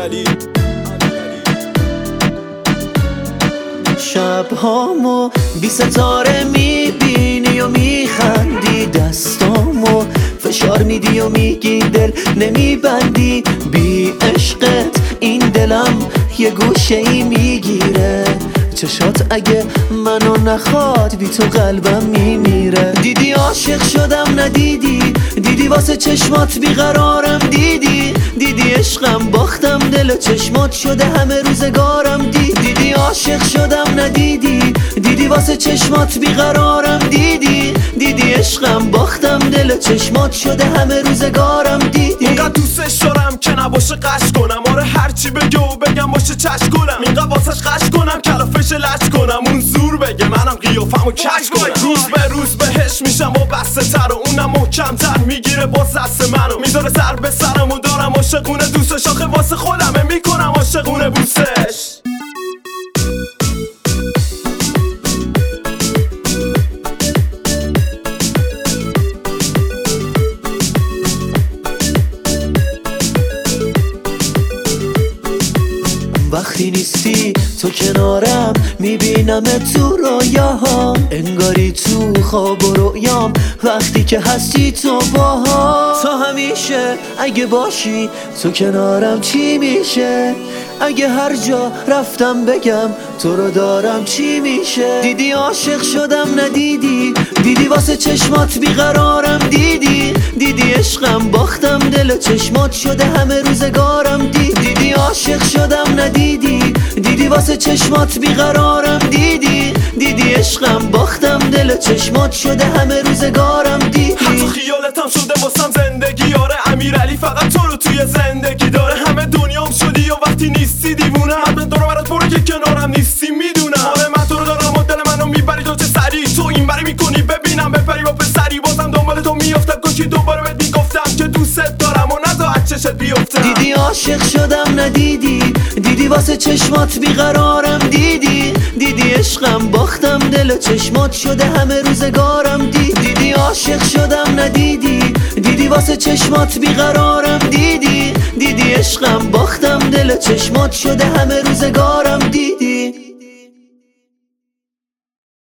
امیرعلی. شبهامو بی ستاره میبینی و میخندی، دستامو فشار میدی و میگی دل نمیبندی. بی عشقت این دلم یه گوشه ای میگیره، چشات اگه منو نخواد بی تو قلبم میمیره. دیدی عاشق شدم دیدی واسه چشمات بیقرارم، دیدی عشقم باختم دل و چشمات شده همه روزگارم. دیدی عاشق شدم دیدی واسه چشمات بیقرارم، دیدی عشقم باختم دل و چشمات شده همه روزگارم. اینقدر دوستش دارم که نباشه قش کنم، آره هرچی بگه و بگم باشه چش کنم. اینقدر واسش قش کنم کلافش لش کنم، اون زور بگه منم قیافمو کش کنم. روز به روز بهش میشم و بسته تر و اونم محکم تر میگیره باز دست منو، میذاره سر به سرم و دارم عاشقونه دوستش، آخه واسه خودمه میکنم عاشقونه بوسش. وقتی نیستی تو کنارم میبینم تو رویاهام، انگاری تو خواب و رویام وقتی که هستی تو باهام. تا همیشه اگه باشی تو کنارم چی میشه، اگه هر جا رفتم بگم تو رو دارم چی میشه. دیدی عاشق شدم دیدی واسه چشمات بیقرارم، دیدی عشقم باختم دل و چشمات شده همه روزگارم. دیدی عاشق شدم دیدی واسه چشمات بیقرارم، دیدی عشقم باختم دل و چشمات شده همه روزگارم. حتی خیالتم شده واسم زندگی، آره امیرعلی فقط تو رو توی زندگی داره. همه دنیام شدی و وقتی نیستی دیوونه، من دارم برات برو که کنارم نیستی میدونم. آره من تو رو دارم و دل منو میبری تو چه سری، تو این بری میکنی ببینم بپری با پسری. بازم دنبال تو میافتم کاشی دوباره بهت میگفتم که دوست دارم و نذار از چشت بیفتم. دیدی عاشق شدم دیدی واسه چشمات بیقرارم، دیدی عشقم باختم دل و چشمات شده همه روزگارم. دیدی عاشق شدم دیدی واسه چشمات بیقرارم، دیدی عشقم باختم دل و چشمات شده همه روزگارم.